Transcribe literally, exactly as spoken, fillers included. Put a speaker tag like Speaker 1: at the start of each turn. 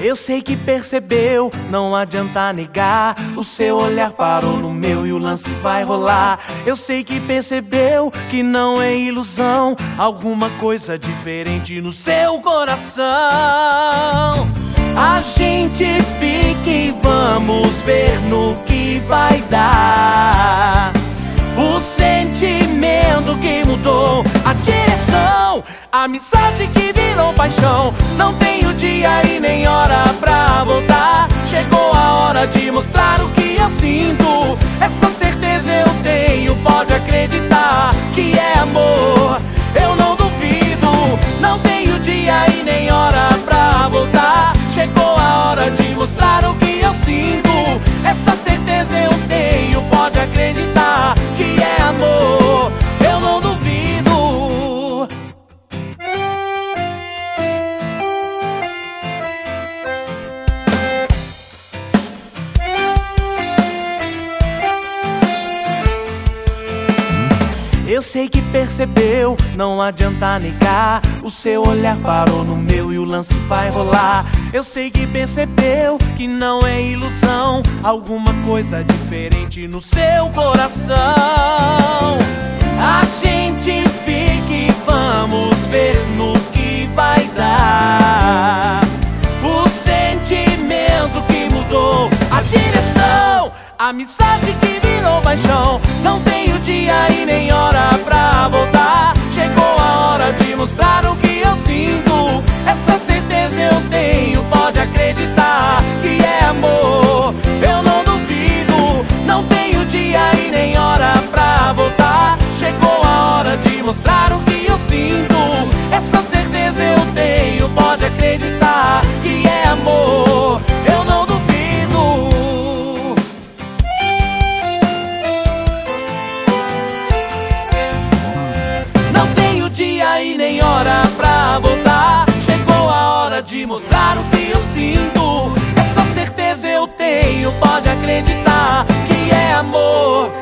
Speaker 1: Eu sei que percebeu, não adianta negar. O seu olhar parou no meu e o lance vai rolar. Eu sei que percebeu que não é ilusão, alguma coisa diferente no seu coração. A gente fica e vamos ver no que vai dar. O sentimento que mudou a direção, a amizade que virou paixão. Não tenho dia e nem hora pra voltar. Chegou a hora de mostrar o que eu sinto. Essa certeza eu tenho, pode acreditar que é amor, eu não duvido. Não tenho dia e nem hora pra voltar. Chegou a hora de mostrar o que eu sinto. Essa certeza eu tenho, pode acreditar que é amor, eu não duvido. Eu sei que percebeu, não adianta negar. O seu olhar parou no meu e o lance vai rolar. Eu sei que percebeu que não é ilusão, alguma coisa diferente no seu coração. A gente fica e vamos ver no que vai dar. O sentimento que mudou a direção, a amizade que virou paixão. Não tenho dia e nem hora pra voltar. Chegou a hora de mostrar o que eu sinto. Essa certeza eu tenho, pode acreditar que é amor, eu não duvido. Não tenho dia e nem hora pra voltar. Chegou a hora de mostrar o que eu sinto. Essa certeza eu tenho, pode acreditar que é amor, eu não duvido. Não tenho dia e nem hora pra voltar. Chegou a hora de mostrar o que eu sinto. Essa certeza eu tenho, pode acreditar que é amor,